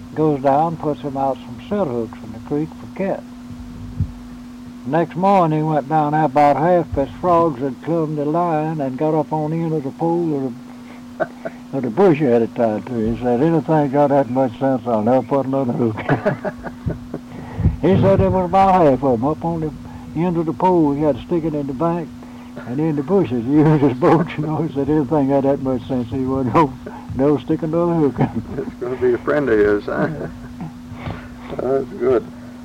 goes down, puts him out some set hooks in the creek for cat. Next morning he went down there about half past frogs had clumbed the line and got up on the end of the pole of the bush had it tied to. He said, anything got that much sense, I'll never put another hook. He said there was about half of them up on the end of the pole. He had to stick it in the bank and in the bushes. He used his boat, you know. He said anything got that much sense, he wouldn't never stick another hook in. It's going to be a friend of his, huh? That's good.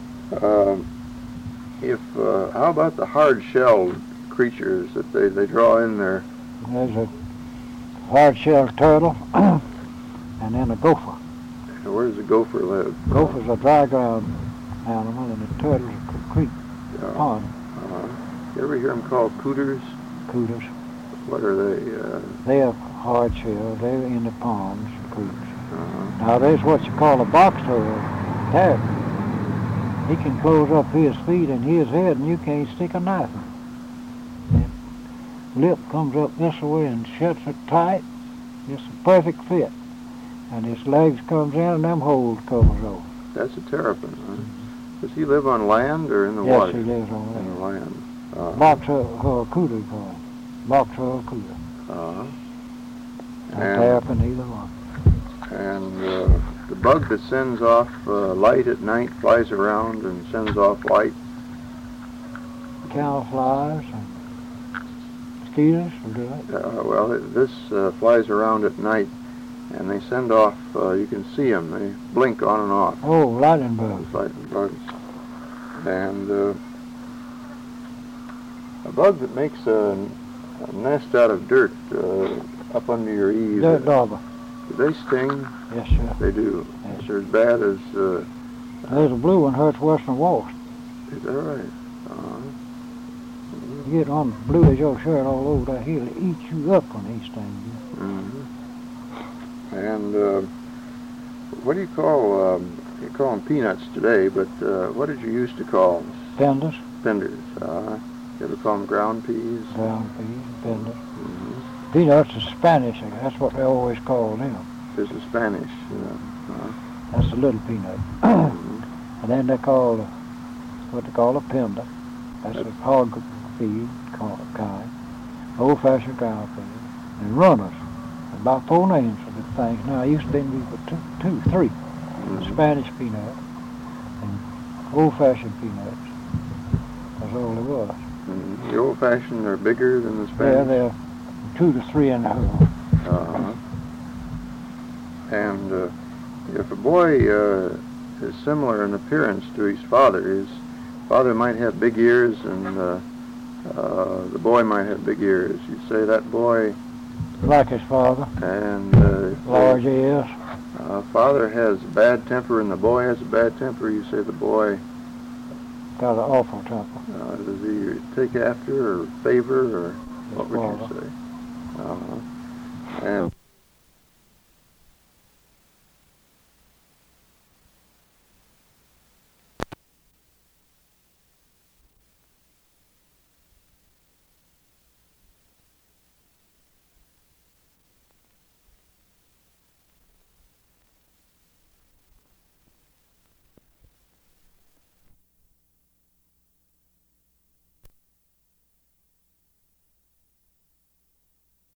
How about the hard-shelled creatures that they draw in there? There's a hard-shelled turtle and then a gopher. Where does the gopher live? Gopher's a dry ground animal and the turtle's a creek pond. You ever hear them called cooters? Cooters. What are they? They're hard-shelled. They're in the ponds and creeks. Now there's what you call a boxtail terrapin. He can close up his feet and his head and you can't stick a knife in. His lip comes up this way and shuts it tight. It's a perfect fit. And his legs comes in and them holes covers over. That's a terrapin, huh? Does he live on land or in the yes, water? Yes, he lives on land. In the land. Boxtail cooter, you call him. Boxtail cooter. Terrapin, either one. And the bug that sends off light at night flies around and sends off light. Cow flies and mosquitoes will do it. Well, this flies around at night and they send off, you can see them, they blink on and off. Oh, lightning bugs. Lightning bugs. And a bug that makes a nest out of dirt up under your eaves. Dirt dauber. Do they sting? Yes, sir. They do. Yes. They're as bad as... There's a blue one hurts worse than wasp. Is that right? You get one blue as your shirt all over there, he'll eat you up when he stings you. And what do you call them peanuts today, but what did you used to call them? Penders. Penders. You ever call them ground peas? Ground peas, penders. Peanuts is Spanish, that's what they always call them. This is Spanish. That's a little peanut. And then they call what they call a pender. That's a hog feed kind. Old-fashioned ground feed. And runners. About 4 names for the things. Now, it used to be two, 3. Spanish peanut and old-fashioned peanuts. That's all there was. The old-fashioned are bigger than the Spanish? Yeah, they're 2 to 3 in the hole. And if a boy is similar in appearance to his father might have big ears and the boy might have big ears. You say that boy... Like his father. And... large ears. Father has bad temper and the boy has a bad temper. You say the boy... Got an awful temper. Does he take after or favor or what would you say? And